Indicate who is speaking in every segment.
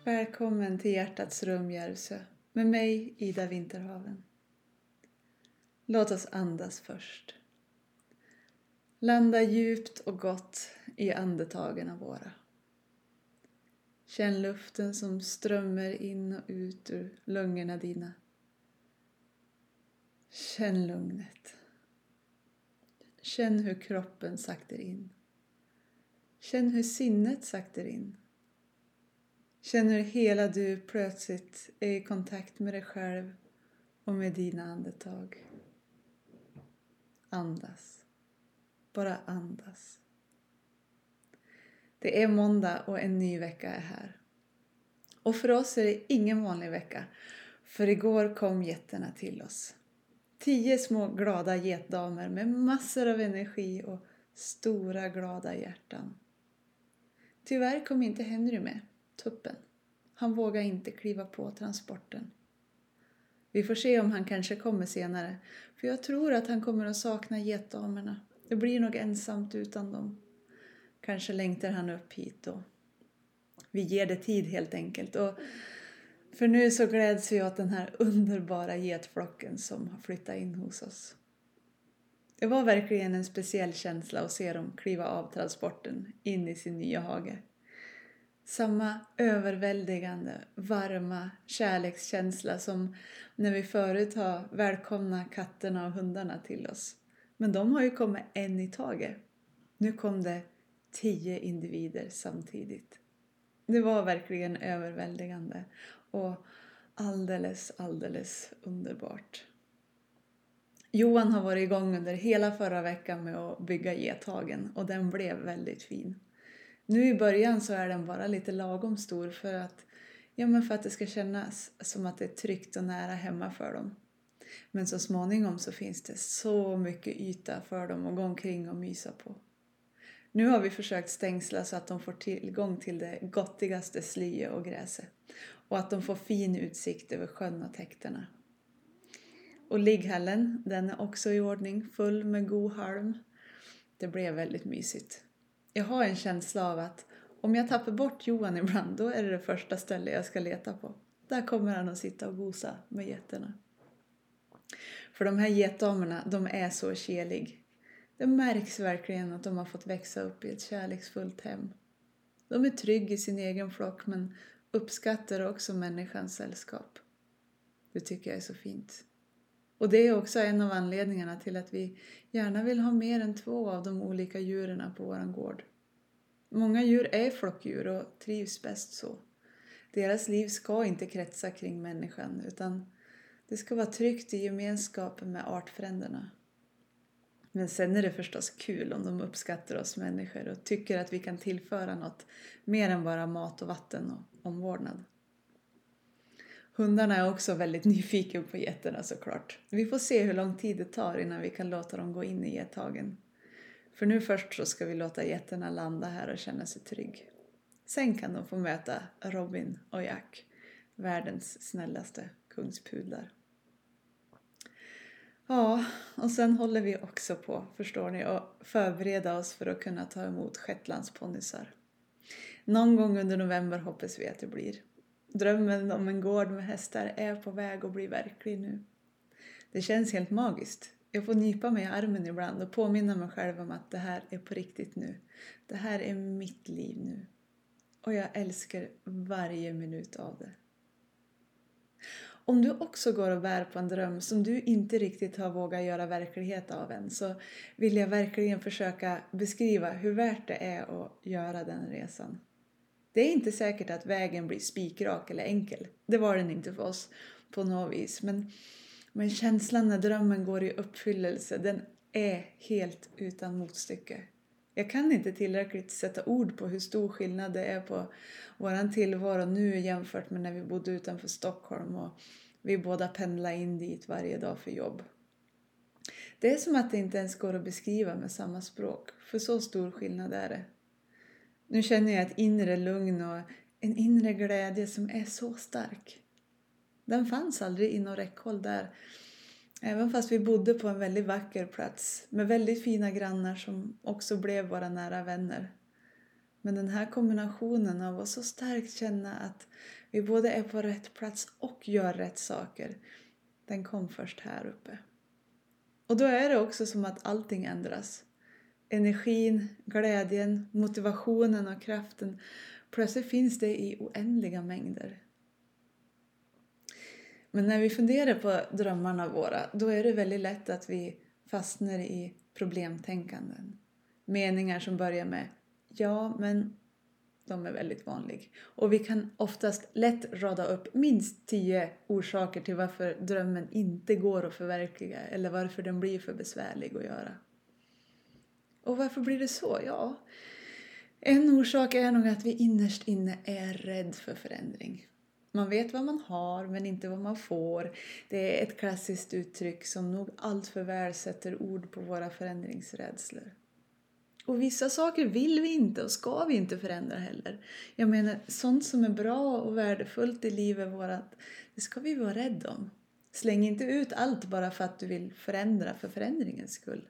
Speaker 1: Välkommen till hjärtats rum Järvsö med mig Ida Vinterhaven. Låt oss andas först. Landa djupt och gott i andetagen våra. Känn luften som strömmar in och ut ur lungorna dina. Känn lugnet. Känn hur kroppen saktar in. Känn hur sinnet saktar in. Känn hur hela du plötsligt är i kontakt med dig själv och med dina andetag. Andas. Bara andas. Det är måndag och en ny vecka är här. Och för oss är det ingen vanlig vecka. För igår kom getterna till oss. 10 små glada getdamer med massor av energi och stora glada hjärtan. Tyvärr kom inte Henry med, tuppen. Han vågar inte kliva på transporten. Vi får se om han kanske kommer senare. För jag tror att han kommer att sakna getdamerna. Det blir nog ensamt utan dem. Kanske längtar han upp hit och vi ger det tid helt enkelt. Och för nu så gläds vi åt den här underbara getflocken som har flyttat in hos oss. Det var verkligen en speciell känsla att se dem kliva av transporten in i sin nya hage. Samma överväldigande, varma kärlekskänsla som när vi förut har välkomnat katterna och hundarna till oss. Men de har ju kommit en i taget. Nu kom det 10 individer samtidigt. Det var verkligen överväldigande och alldeles underbart. Johan har varit igång under hela förra veckan med att bygga gethagen och den blev väldigt fin. Nu i början så är den bara lite lagom stor för att det ska kännas som att det är tryggt och nära hemma för dem. Men så småningom så finns det så mycket yta för dem att gå omkring och mysa på. Nu har vi försökt stängsla så att de får tillgång till det gottigaste slye och gräset. Och att de får fin utsikt över sjön och täkterna. Och ligghallen, den är också i ordning, full med god halm. Det blev väldigt mysigt. Jag har en känsla av att om jag tappar bort Johan ibland, då är det första stället jag ska leta på. Där kommer han att sitta och gosa med getterna. För de här getdamerna, de är så kärlig. Det märks verkligen att de har fått växa upp i ett kärleksfullt hem. De är trygga i sin egen flock men uppskattar också människans sällskap. Det tycker jag är så fint. Och det är också en av anledningarna till att vi gärna vill ha mer än 2 av de olika djuren på våran gård. Många djur är flockdjur och trivs bäst så. Deras liv ska inte kretsa kring människan utan det ska vara tryggt i gemenskapen med artfränderna. Men sen är det förstås kul om de uppskattar oss människor och tycker att vi kan tillföra något mer än bara mat och vatten och omvårdnad. Hundarna är också väldigt nyfikna på getterna såklart. Vi får se hur lång tid det tar innan vi kan låta dem gå in i gethagen. För nu först så ska vi låta getterna landa här och känna sig trygg. Sen kan de få möta Robin och Jack, världens snällaste kungspudlar. Ja, och sen håller vi också på, förstår ni, att förbereda oss för att kunna ta emot shetlandsponnysar. Någon gång under november hoppas vi att det blir. Drömmen om en gård med hästar är på väg att bli verklig nu. Det känns helt magiskt. Jag får nypa mig i armen ibland och påminna mig själv om att det här är på riktigt nu. Det här är mitt liv nu. Och jag älskar varje minut av det. Om du också går och bär på en dröm som du inte riktigt har vågat göra verklighet av än, så vill jag verkligen försöka beskriva hur värt det är att göra den resan. Det är inte säkert att vägen blir spikrak eller enkel. Det var den inte för oss på något vis. Men känslan när drömmen går i uppfyllelse, den är helt utan motstycke. Jag kan inte tillräckligt sätta ord på hur stor skillnad det är på våran tillvaro nu jämfört med när vi bodde utanför Stockholm och vi båda pendlar in dit varje dag för jobb. Det är som att det inte ens går att beskriva med samma språk, för så stor skillnad är det. Nu känner jag ett inre lugn och en inre glädje som är så stark. Den fanns aldrig inom räckhåll där. Även fast vi bodde på en väldigt vacker plats med väldigt fina grannar som också blev våra nära vänner. Men den här kombinationen av att så starkt känna att vi både är på rätt plats och gör rätt saker, den kom först här uppe. Och då är det också som att allting ändras. Energin, glädjen, motivationen och kraften. Plötsligt finns det i oändliga mängder. Men när vi funderar på drömmarna våra, då är det väldigt lätt att vi fastnar i problemtänkanden. Meningar som börjar med ja, men de är väldigt vanliga. Och vi kan oftast lätt rada upp minst 10 orsaker till varför drömmen inte går att förverkliga eller varför den blir för besvärlig att göra. Och varför blir det så? Ja, en orsak är nog att vi innerst inne är rädd för förändring. Man vet vad man har men inte vad man får. Det är ett klassiskt uttryck som nog allt för väl sätter ord på våra förändringsrädslor. Och vissa saker vill vi inte och ska vi inte förändra heller. Jag menar, sånt som är bra och värdefullt i livet vårat, det ska vi vara rädda om. Släng inte ut allt bara för att du vill förändra för förändringens skull.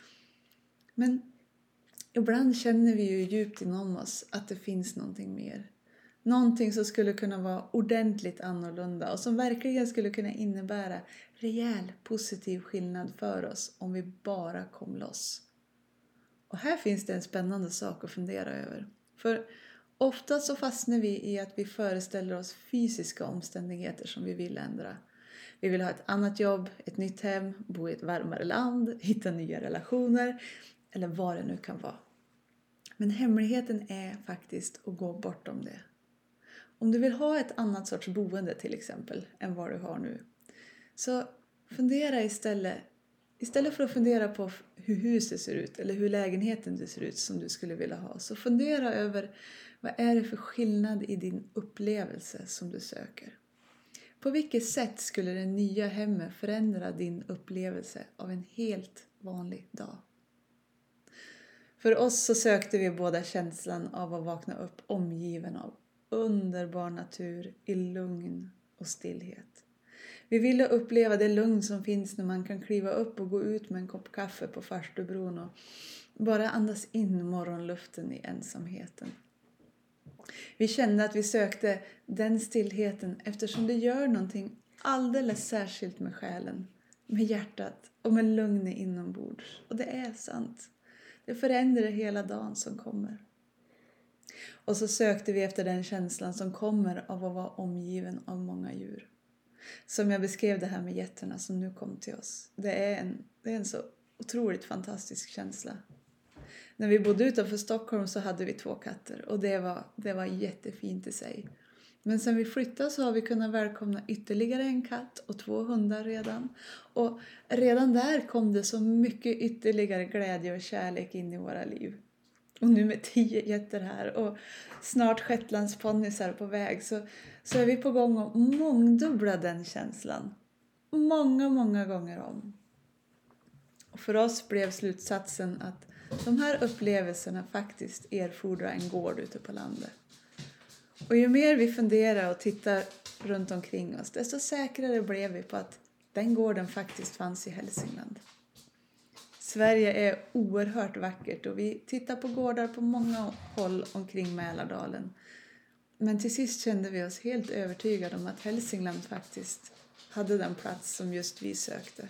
Speaker 1: Men ibland känner vi ju djupt inom oss att det finns någonting mer. Någonting som skulle kunna vara ordentligt annorlunda och som verkligen skulle kunna innebära rejäl positiv skillnad för oss om vi bara kom loss. Och här finns det en spännande sak att fundera över. För ofta så fastnar vi i att vi föreställer oss fysiska omständigheter som vi vill ändra. Vi vill ha ett annat jobb, ett nytt hem, bo i ett varmare land, hitta nya relationer eller vad det nu kan vara. Men hemligheten är faktiskt att gå bortom det. Om du vill ha ett annat sorts boende till exempel än vad du har nu, så fundera istället för att fundera på hur huset ser ut eller hur lägenheten ser ut som du skulle vilja ha, så fundera över vad är det för skillnad i din upplevelse som du söker. På vilket sätt skulle det nya hemmet förändra din upplevelse av en helt vanlig dag? För oss så sökte vi båda känslan av att vakna upp omgiven av underbar natur i lugn och stillhet. Vi ville uppleva det lugn som finns när man kan kliva upp och gå ut med en kopp kaffe på farstubron och bara andas in morgonluften i ensamheten. Vi kände att vi sökte den stillheten eftersom det gör någonting alldeles särskilt med själen, med hjärtat och med lugnet inombords. Och det är sant. Det förändrar hela dagen som kommer. Och så sökte vi efter den känslan som kommer av att vara omgiven av många djur. Som jag beskrev det här med getterna som nu kom till oss. Det är en så otroligt fantastisk känsla. När vi bodde utanför Stockholm så hade vi 2 katter och det var jättefint i sig. Men sen vi flyttade så har vi kunnat välkomna ytterligare en katt och 2 hundar redan. Och redan där kom det så mycket ytterligare glädje och kärlek in i våra liv. Och nu med 10 getter här och snart shetlandsponnysar på väg så är vi på gång att mångdubbla den känslan. Många gånger om. Och för oss blev slutsatsen att de här upplevelserna faktiskt erfordrar en gård ute på landet. Och ju mer vi funderar och tittar runt omkring oss, desto säkrare blev vi på att den gården faktiskt fanns i Hälsingland. Sverige är oerhört vackert och vi tittar på gårdar på många håll omkring Mälardalen. Men till sist kände vi oss helt övertygade om att Hälsingland faktiskt hade den plats som just vi sökte.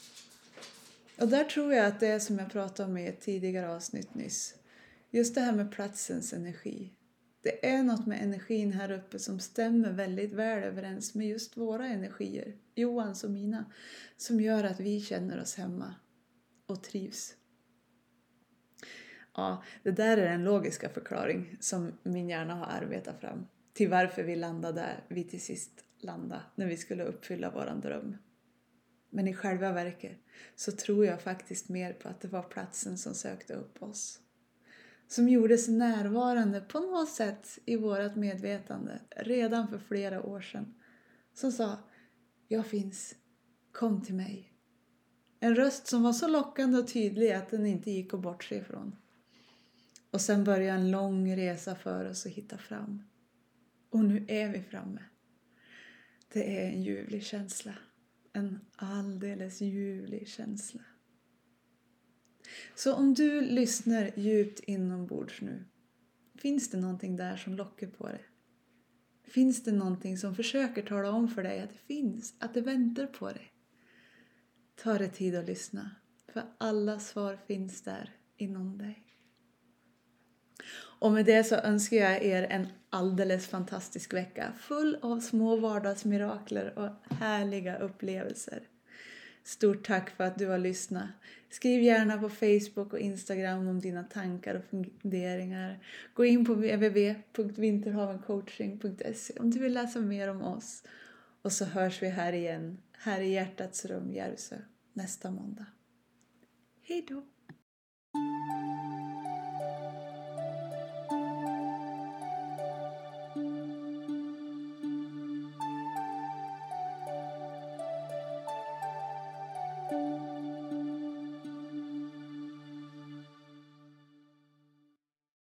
Speaker 1: Och där tror jag att det är som jag pratade om i ett tidigare avsnitt nyss. Just det här med platsens energi. Det är något med energin här uppe som stämmer väldigt väl överens med just våra energier, Johans och mina, som gör att vi känner oss hemma och trivs. Ja, det där är den logiska förklaring som min hjärna har arbetat fram till varför vi landade där vi till sist landade när vi skulle uppfylla våran dröm. Men i själva verket så tror jag faktiskt mer på att det var platsen som sökte upp oss. Som gjordes närvarande på något sätt i vårat medvetande redan för flera år sedan. Som sa, jag finns, kom till mig. En röst som var så lockande och tydlig att den inte gick att bortse ifrån. Och sen började en lång resa för oss att hitta fram. Och nu är vi framme. Det är en ljuvlig känsla. En alldeles ljuvlig känsla. Så om du lyssnar djupt inombords nu, Finns det någonting där som lockar på dig? Finns det någonting som försöker tala om för dig att det finns, att det väntar på dig? Ta dig tid att lyssna, för alla svar finns där inom dig. Och med det så önskar jag er en alldeles fantastisk vecka, full av små vardagsmirakler och härliga upplevelser. Stort tack för att du har lyssnat. Skriv gärna på Facebook och Instagram om dina tankar och funderingar. Gå in på www.vinterhavencoaching.se om du vill läsa mer om oss. Och så hörs vi här igen, här i Hjärtats rum, Järvsö, nästa måndag. Hej då!